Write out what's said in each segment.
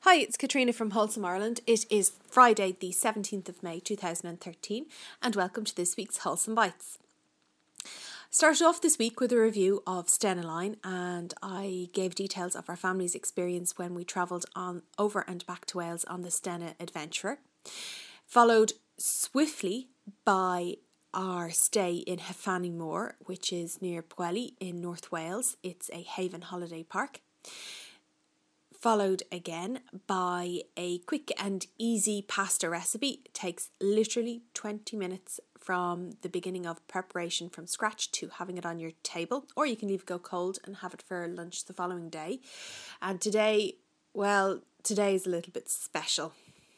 Hi, it's Katrina from Wholesome Ireland. It is Friday the 17th of May 2013 and welcome to this week's Wholesome Bites. Started off this week with a review of Stena Line, and I gave details of our family's experience when we travelled on over and back to Wales on the Stena Adventurer. Followed swiftly by our stay in Heffanny Moor, which is near Pwllheli in North Wales. It's a haven holiday park. Followed again by a quick and easy pasta recipe. It takes literally 20 minutes from the beginning of preparation from scratch to having it on your table, or you can leave it go cold and have it for lunch the following day. And today is a little bit special.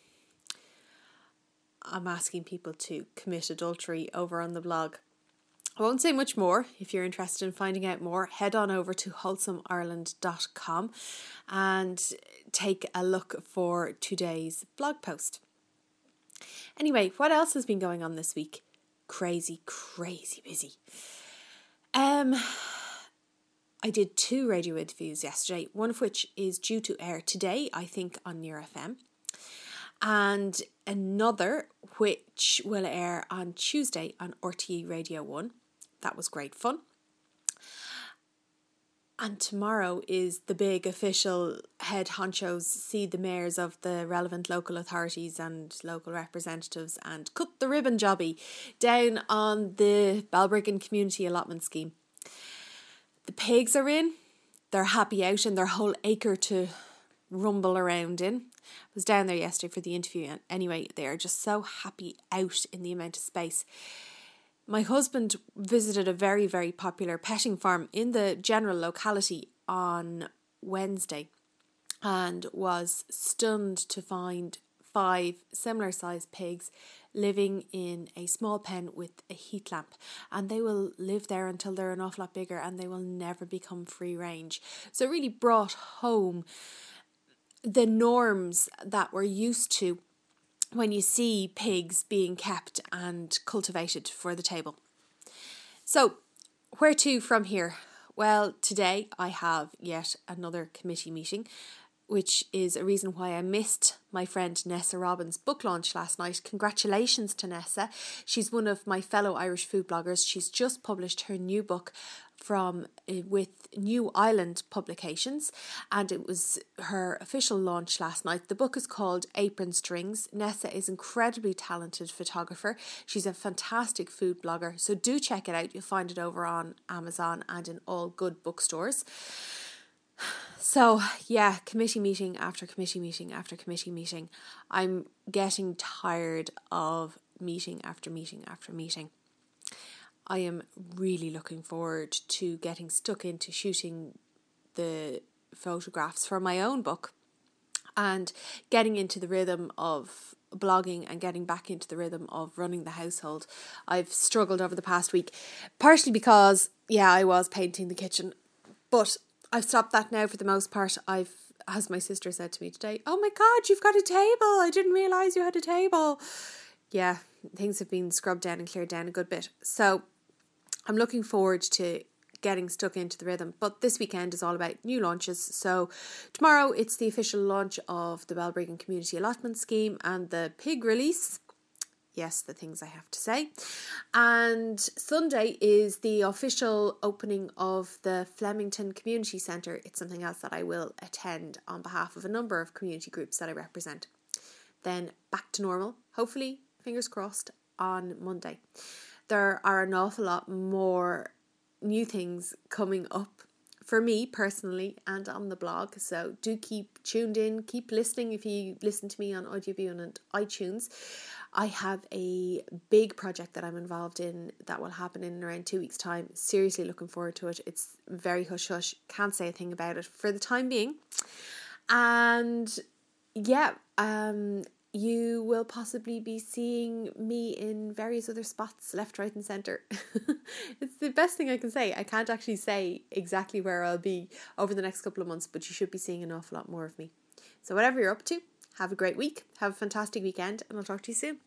I'm asking people to commit adultery over on the blog. I won't say much more. If you're interested in finding out more, head on over to wholesomeireland.com and take a look for today's blog post. Anyway, what else has been going on this week? Crazy busy. I did 2 radio interviews yesterday, one of which is due to air today, I think, on Near FM, and another which will air on Tuesday on RTE Radio 1. That was great fun. And tomorrow is the big official head honchos see the mayors of the relevant local authorities and local representatives and cut the ribbon jobby down on the Balbriggan Community Allotment Scheme. The pigs are in, they're happy out, and their whole acre to rumble around in. I was down there yesterday for the interview, and anyway, they are just so happy out in the amount of space. My husband visited a very, very popular petting farm in the general locality on Wednesday and was stunned to find 5 similar sized pigs living in a small pen with a heat lamp, and they will live there until they're an awful lot bigger and they will never become free range. So it really brought home the norms that we're used to when you see pigs being kept and cultivated for the table. So, where to from here? Well, today I have yet another committee meeting, which is a reason why I missed my friend Nessa Robbins' book launch last night. Congratulations to Nessa. She's one of my fellow Irish food bloggers. She's just published her new book with New Island Publications, and it was her official launch last night. The book is called Apron Strings. Nessa is an incredibly talented photographer. She's a fantastic food blogger, so do check it out. You'll find it over on Amazon and in all good bookstores. So, yeah, committee meeting after committee meeting after committee meeting. I'm getting tired of meeting after meeting after meeting. I am really looking forward to getting stuck into shooting the photographs for my own book and getting into the rhythm of blogging and getting back into the rhythm of running the household. I've struggled over the past week, partially because, I was painting the kitchen, but I've stopped that now for the most part. As my sister said to me today, "Oh my God, you've got a table. I didn't realise you had a table." Yeah, things have been scrubbed down and cleared down a good bit. So I'm looking forward to getting stuck into the rhythm. But this weekend is all about new launches. So tomorrow it's the official launch of the Balbriggan Community Allotment Scheme and the pig release. Yes, the things I have to say. And Sunday is the official opening of the Flemington Community Centre. It's something else that I will attend on behalf of a number of community groups that I represent. Then back to normal, hopefully, fingers crossed, on Monday. There are an awful lot more new things coming up for me personally and on the blog. So do keep tuned in, keep listening if you listen to me on Audioboo and iTunes. I have a big project that I'm involved in that will happen in around 2 weeks' time. Seriously looking forward to it. It's very hush-hush. Can't say a thing about it for the time being. And you will possibly be seeing me in various other spots, left, right and centre. It's the best thing I can say. I can't actually say exactly where I'll be over the next couple of months, but you should be seeing an awful lot more of me. So whatever you're up to, have a great week, have a fantastic weekend, and I'll talk to you soon.